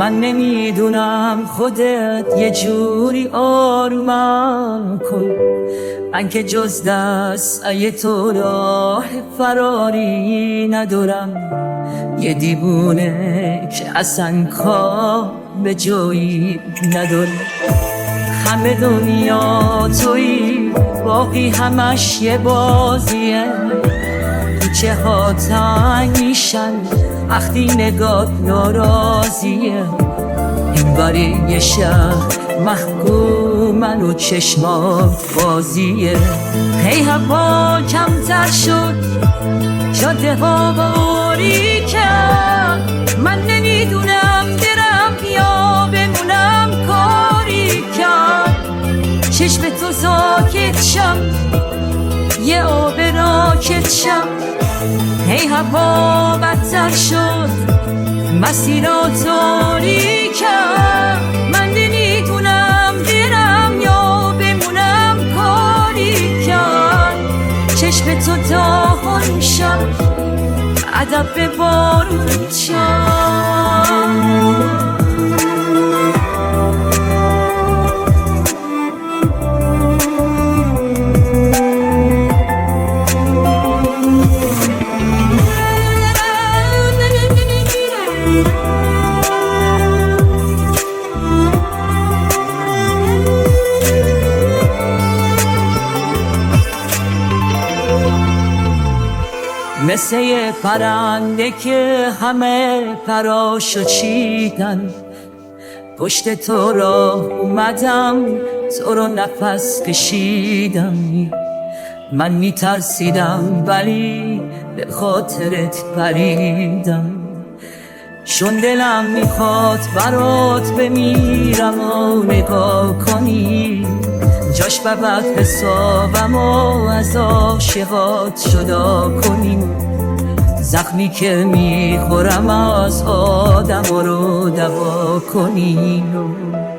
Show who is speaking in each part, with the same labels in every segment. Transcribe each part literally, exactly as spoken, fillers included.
Speaker 1: من نمیدونم خودت یه جوری آرومم کن، من که جز دست ای تو راه فراری ندارم. یه دیوونه که اصلا کار به جایی نداره. همه دنیا تویی، باقی همش یه بازیه. کوچه ها تنگ میشن وقتی نگات ناراضیه. این بری یه شهر محکومن و چشمات بازیه. هی هوا کمتر شد، جاده ها باری کرد. من نمیدونم برم یا بمونم، کاری کرد. چشم تو ساکت شم، یه آب راکت شم. هی هوا بدتر شد، مسیرات تاری کرد. من نمیدونم برم یا بمونم، کاری کرد. چشم تو داغون شم، ادب به بارون شم. مثل یه پرنده که همه پراشو چیدن، پشت تو راه اومدم، تو رو نفس کشیدم. من میترسیدم ولی به خاطرت پریدم. چون دلم میخواد برات بمیرم و نگاه کنی، جاش ببد حسابم و از عاشقات جدا کنیم. زخمی که میخورم از آدم رو دوا کنیم.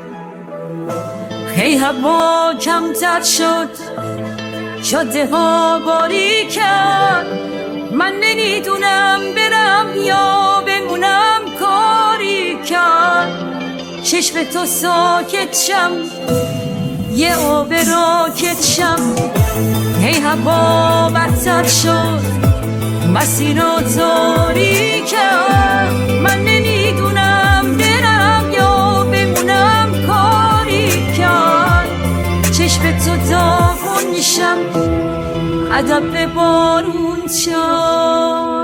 Speaker 1: هی هوا کمتر شد، جاده ها باری کرد. من نمیدونم برم یا بمونم، کاری کرد. چشم تو ساکت شم، یه آب راکت شم. هی هوا بدتر شد، مسیر رو تاری کرد. من نمیدونم برم یا بمونم، کاری کرد. چشم تو داغون شم، ادب به بارون شم.